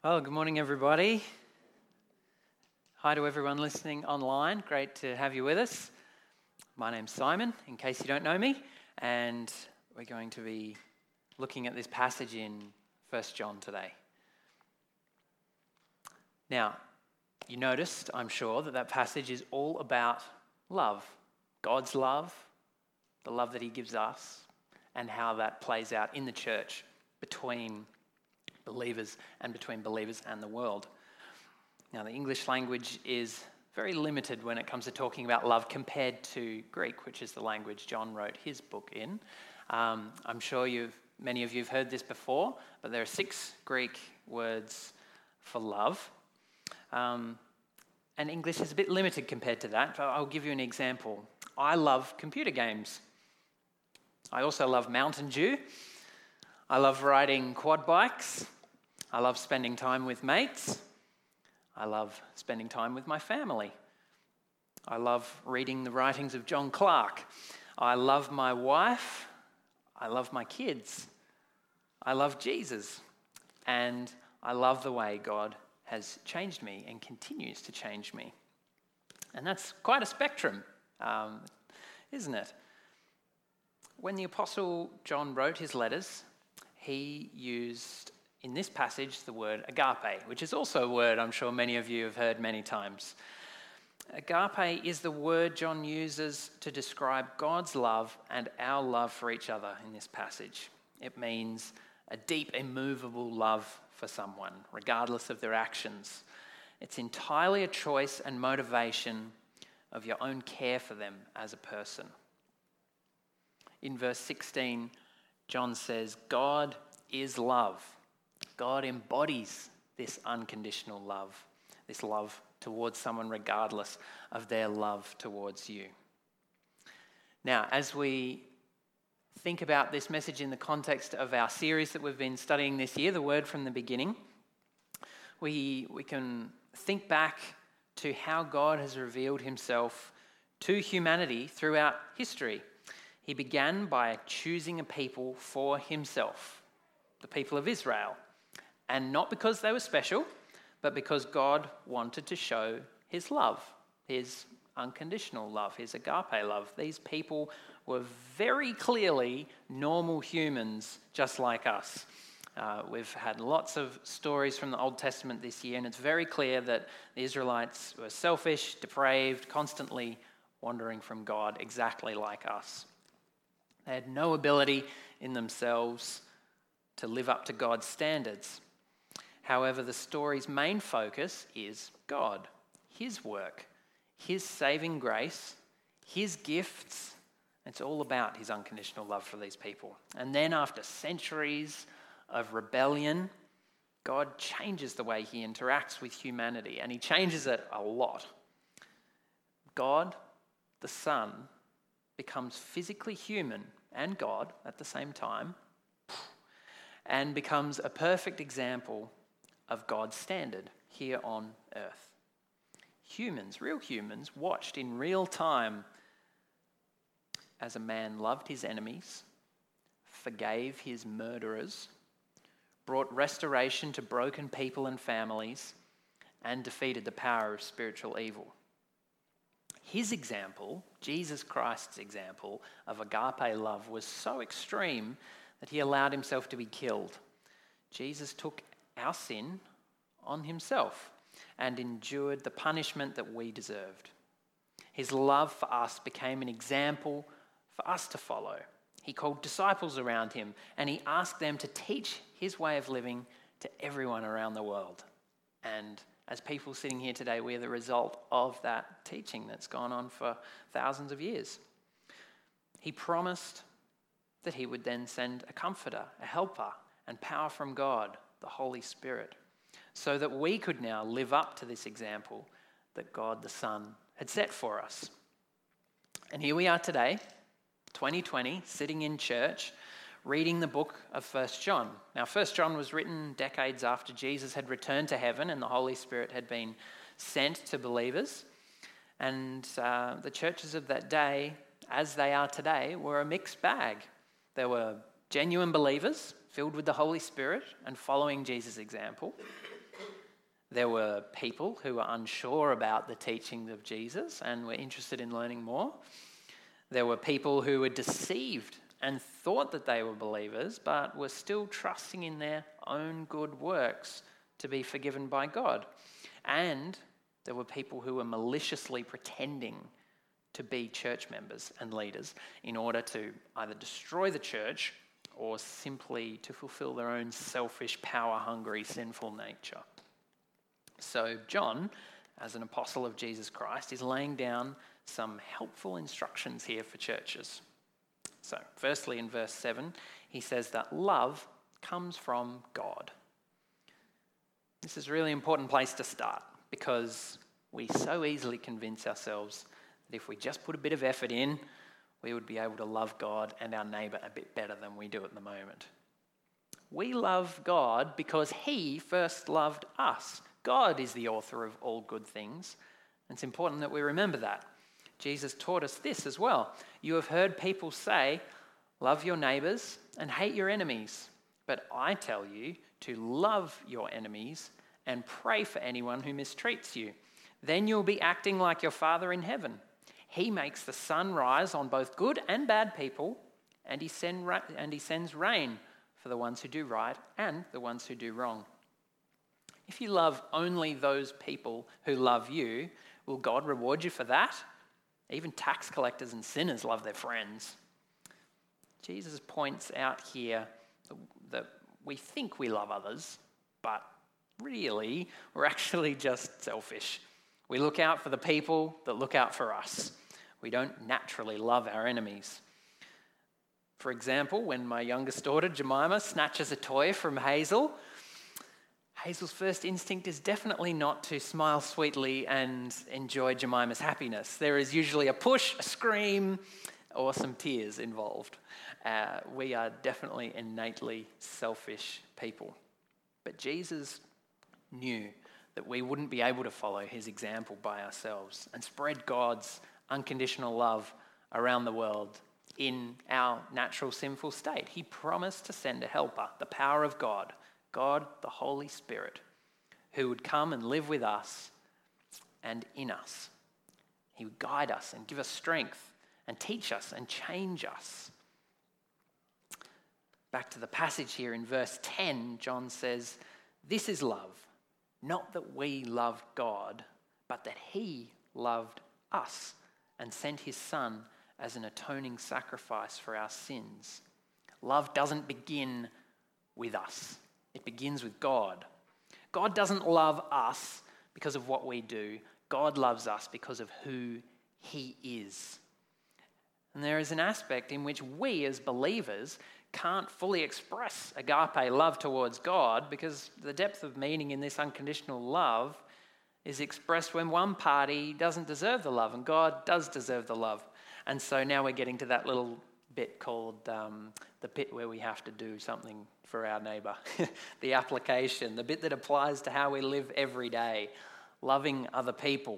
Well, good morning, everybody. Hi to everyone listening online. Great to have you with us. My name's Simon, in case you don't know me, and we're going to be looking at this passage in 1 John today. Now, you noticed, I'm sure, that passage is all about love. God's love, the love that he gives us, and how that plays out in the church between believers and between believers and the world. Now, the English language is very limited when it comes to talking about love compared to Greek, which is the language John wrote his book in. I'm sure many of you have heard this before, but there are 6 Greek words for love. And English is a bit limited compared to that, but I'll give you an example. I love computer games. I also love Mountain Dew. I love riding quad bikes. I love spending time with mates. I love spending time with my family. I love reading the writings of John Clarke. I love my wife. I love my kids. I love Jesus. And I love the way God has changed me and continues to change me. And that's quite a spectrum, isn't it? When the Apostle John wrote his letters, he used, in this passage, the word agape, which is also a word I'm sure many of you have heard many times. Agape is the word John uses to describe God's love and our love for each other in this passage. It means a deep, immovable love for someone, regardless of their actions. It's entirely a choice and motivation of your own care for them as a person. In verse 16, John says, God is love. God embodies this unconditional love, this love towards someone regardless of their love towards you. Now, as we think about this message in the context of our series that we've been studying this year, The Word from the Beginning, we can think back to how God has revealed himself to humanity throughout history. He began by choosing a people for himself, the people of Israel. And not because they were special, but because God wanted to show his love, his unconditional love, his agape love. These people were very clearly normal humans just like us. We've had lots of stories from the Old Testament this year, and it's very clear that the Israelites were selfish, depraved, constantly wandering from God, exactly like us. They had no ability in themselves to live up to God's standards. However, the story's main focus is God, his work, his saving grace, his gifts. It's all about his unconditional love for these people. And then after centuries of rebellion, God changes the way he interacts with humanity, and he changes it a lot. God, the Son, becomes physically human and God at the same time, and becomes a perfect example of God's standard here on earth. Humans, real humans, watched in real time as a man loved his enemies, forgave his murderers, brought restoration to broken people and families, and defeated the power of spiritual evil. His example, Jesus Christ's example of agape love, was so extreme that he allowed himself to be killed. Jesus took our sin on himself and endured the punishment that we deserved. His love for us became an example for us to follow. He called disciples around him, and he asked them to teach his way of living to everyone around the world. And as people sitting here today, we are the result of that teaching that's gone on for thousands of years. He promised that he would then send a comforter, a helper, and power from God, the Holy Spirit, so that we could now live up to this example that God the Son had set for us. And here we are today, 2020, sitting in church, reading the book of 1 John. Now, 1 John was written decades after Jesus had returned to heaven and the Holy Spirit had been sent to believers. And the churches of that day, as they are today, were a mixed bag. There were genuine believers filled with the Holy Spirit and following Jesus' example. There were people who were unsure about the teachings of Jesus and were interested in learning more. There were people who were deceived and thought that they were believers, but were still trusting in their own good works to be forgiven by God. And there were people who were maliciously pretending to be church members and leaders in order to either destroy the church or simply to fulfill their own selfish, power-hungry, sinful nature. So John, as an apostle of Jesus Christ, is laying down some helpful instructions here for churches. So firstly, in verse 7, he says that love comes from God. This is a really important place to start because we so easily convince ourselves that if we just put a bit of effort in, we would be able to love God and our neighbour a bit better than we do at the moment. We love God because he first loved us. God is the author of all good things. And it's important that we remember that. Jesus taught us this as well. You have heard people say, love your neighbours and hate your enemies. But I tell you to love your enemies and pray for anyone who mistreats you. Then you'll be acting like your Father in heaven. He makes the sun rise on both good and bad people, and he sends rain for the ones who do right and the ones who do wrong. If you love only those people who love you, will God reward you for that? Even tax collectors and sinners love their friends. Jesus points out here that we think we love others, but really we're actually just selfish. We look out for the people that look out for us. We don't naturally love our enemies. For example, when my youngest daughter, Jemima, snatches a toy from Hazel, Hazel's first instinct is definitely not to smile sweetly and enjoy Jemima's happiness. There is usually a push, a scream, or some tears involved. We are definitely innately selfish people. But Jesus knew that we wouldn't be able to follow his example by ourselves and spread God's unconditional love around the world in our natural sinful state. He promised to send a helper, the power of God, God the Holy Spirit, who would come and live with us and in us. He would guide us and give us strength and teach us and change us. Back to the passage here in verse 10, John says, this is love, not that we loved God, but that he loved us and sent his Son as an atoning sacrifice for our sins. Love doesn't begin with us. It begins with God. God doesn't love us because of what we do. God loves us because of who he is. And there is an aspect in which we as believers can't fully express agape love towards God because the depth of meaning in this unconditional love is expressed when one party doesn't deserve the love and God does deserve the love. And so now we're getting to that little bit called the bit where we have to do something for our neighbour. The application, the bit that applies to how we live every day, loving other people.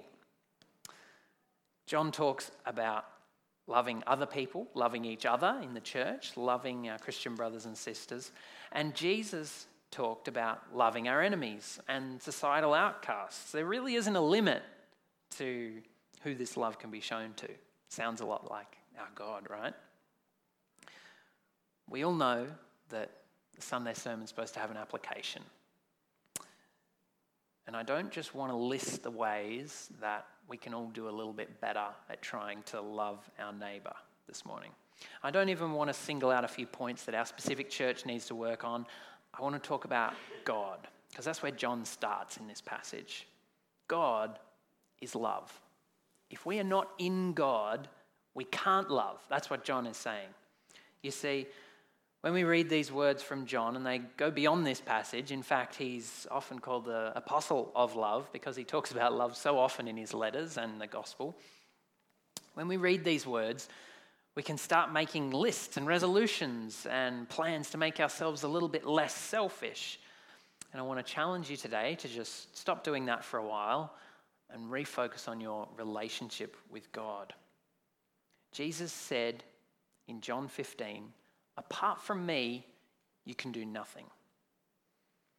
John talks about loving other people, loving each other in the church, loving our Christian brothers and sisters. And Jesus talked about loving our enemies and societal outcasts. There really isn't a limit to who this love can be shown to. Sounds a lot like our God, right? We all know that the Sunday sermon is supposed to have an application. And I don't just want to list the ways that we can all do a little bit better at trying to love our neighbour this morning. I don't even want to single out a few points that our specific church needs to work on. I want to talk about God, because that's where John starts in this passage. God is love. If we are not in God, we can't love. That's what John is saying. You see, when we read these words from John, and they go beyond this passage, in fact, he's often called the apostle of love because he talks about love so often in his letters and the gospel. When we read these words, we can start making lists and resolutions and plans to make ourselves a little bit less selfish. And I want to challenge you today to just stop doing that for a while and refocus on your relationship with God. Jesus said in John 15, apart from me, you can do nothing.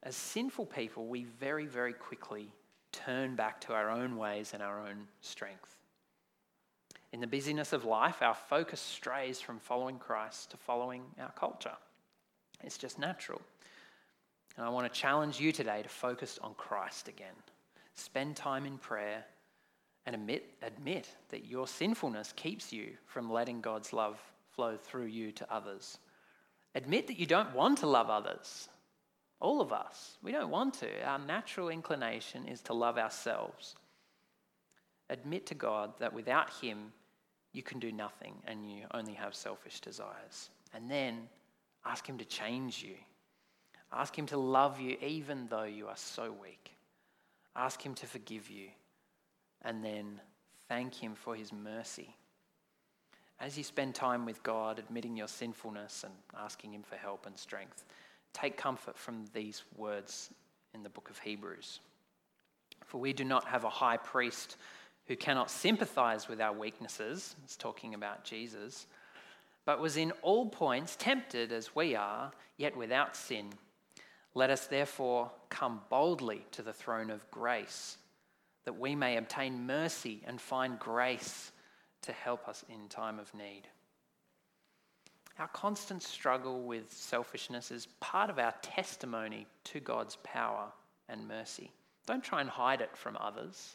As sinful people, we very, very quickly turn back to our own ways and our own strength. In the busyness of life, our focus strays from following Christ to following our culture. It's just natural. And I want to challenge you today to focus on Christ again. Spend time in prayer and admit that your sinfulness keeps you from letting God's love flow through you to others. Admit that you don't want to love others. All of us, we don't want to. Our natural inclination is to love ourselves. Admit to God that without him, you can do nothing and you only have selfish desires. And then ask him to change you. Ask him to love you even though you are so weak. Ask him to forgive you. And then thank him for his mercy. As you spend time with God, admitting your sinfulness and asking him for help and strength, take comfort from these words in the book of Hebrews. For we do not have a high priest who cannot sympathize with our weaknesses, it's talking about Jesus, but was in all points tempted as we are, yet without sin. Let us therefore come boldly to the throne of grace, that we may obtain mercy and find grace to help us in time of need. Our constant struggle with selfishness is part of our testimony to God's power and mercy. Don't try and hide it from others.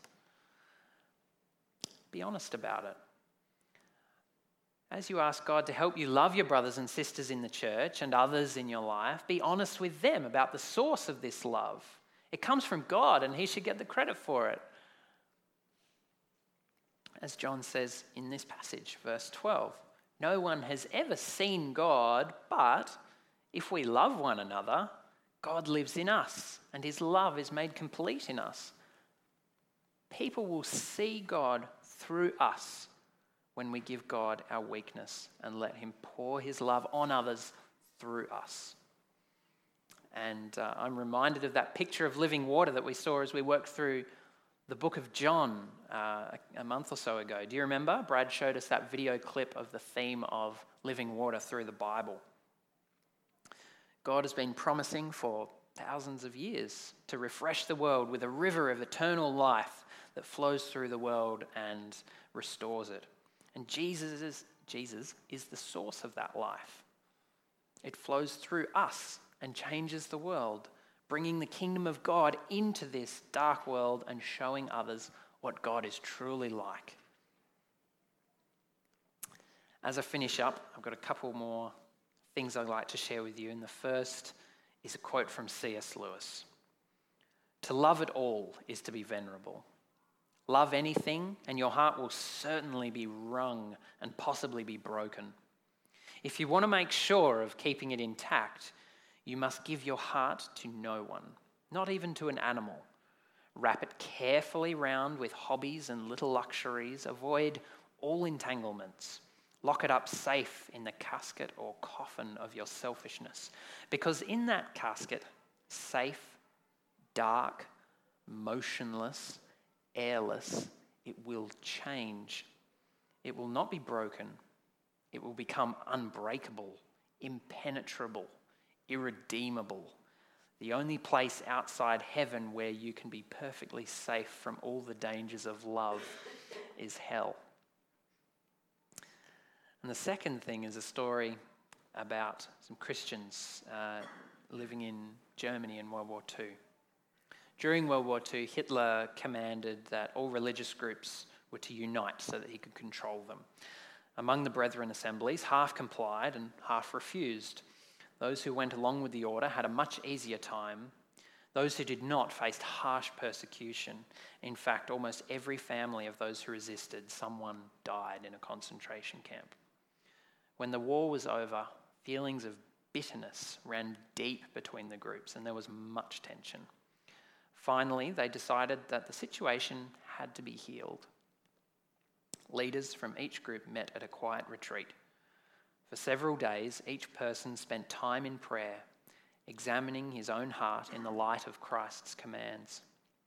Be honest about it. As you ask God to help you love your brothers and sisters in the church and others in your life, be honest with them about the source of this love. It comes from God and he should get the credit for it. As John says in this passage, verse 12, no one has ever seen God, but if we love one another, God lives in us and his love is made complete in us. People will see God through us when we give God our weakness and let him pour his love on others through us. And I'm reminded of that picture of living water that we saw as we worked through the book of John a month or so ago. Do you remember? Brad showed us that video clip of the theme of living water through the Bible. God has been promising for thousands of years to refresh the world with a river of eternal life that flows through the world and restores it. And Jesus is the source of that life. It flows through us and changes the world, bringing the kingdom of God into this dark world and showing others what God is truly like. As I finish up, I've got a couple more things I'd like to share with you. And the first is a quote from C.S. Lewis. To love at all is to be venerable. Love anything and your heart will certainly be wrung and possibly be broken. If you want to make sure of keeping it intact, you must give your heart to no one, not even to an animal. Wrap it carefully round with hobbies and little luxuries. Avoid all entanglements. Lock it up safe in the casket or coffin of your selfishness. Because in that casket, safe, dark, motionless, airless, it will change. It will not be broken. It will become unbreakable, impenetrable, irredeemable. The only place outside heaven where you can be perfectly safe from all the dangers of love is hell. And the second thing is a story about some Christians living in Germany in World War II. During World War II, Hitler commanded that all religious groups were to unite so that he could control them. Among the Brethren assemblies, half complied and half refused. Those who went along with the order had a much easier time. Those who did not faced harsh persecution. In fact, almost every family of those who resisted, someone died in a concentration camp. When the war was over, feelings of bitterness ran deep between the groups and there was much tension. Finally, they decided that the situation had to be healed. Leaders from each group met at a quiet retreat. For several days, each person spent time in prayer, examining his own heart in the light of Christ's commands.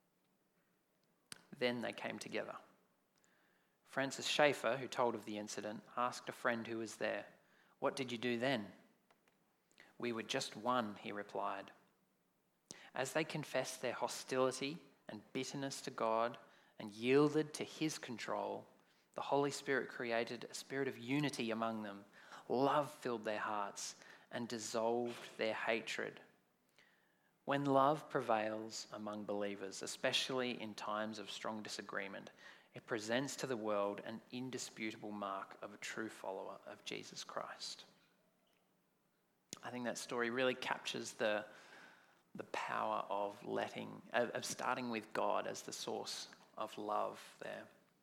Then they came together. Francis Schaeffer, who told of the incident, asked a friend who was there, "What did you do then?" "We were just one," he replied. as they confessed their hostility and bitterness to God and yielded to his control, the Holy Spirit created a spirit of unity among them. Love filled their hearts and dissolved their hatred. When love prevails among believers, especially in times of strong disagreement, it presents to the world an indisputable mark of a true follower of Jesus Christ. I think that story really captures the power of starting with God as the source of love there.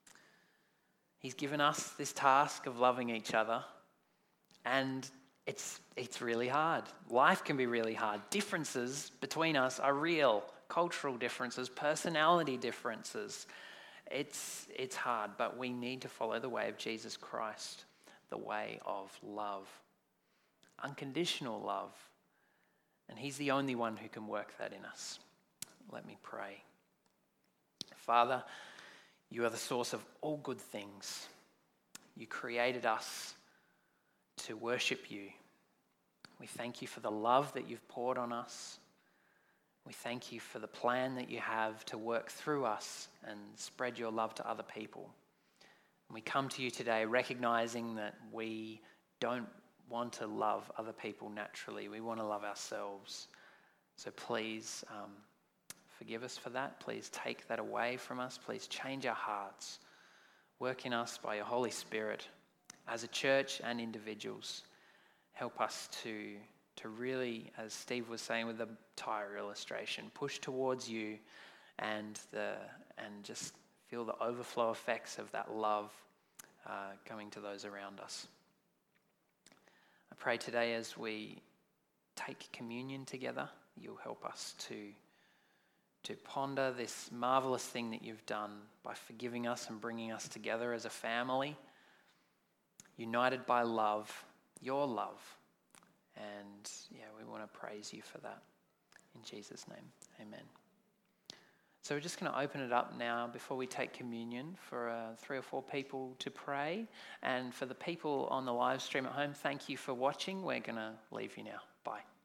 He's given us this task of loving each other, and it's really hard. Life can be really hard. Differences between us are real. Cultural differences, personality differences. It's hard, but we need to follow the way of Jesus Christ, the way of love. Unconditional love. And he's the only one who can work that in us. Let me pray. Father, you are the source of all good things. You created us to worship you. We thank you for the love that you've poured on us. We thank you for the plan that you have to work through us and spread your love to other people. And we come to you today recognizing that we don't want to love other people naturally. We want to love ourselves. So please forgive us for that. Please take that away from us. Please change our hearts. Work in us by your Holy Spirit as a church and individuals. Help us to really, as Steve was saying with the tire illustration, push towards you and just feel the overflow effects of that love coming to those around us. I pray today as we take communion together, you'll help us to ponder this marvelous thing that you've done by forgiving us and bringing us together as a family, united by love, your love. And we want to praise you for that. In Jesus' name, amen. So we're just going to open it up now before we take communion for 3 or 4 people to pray. And for the people on the live stream at home, thank you for watching. We're going to leave you now. Bye.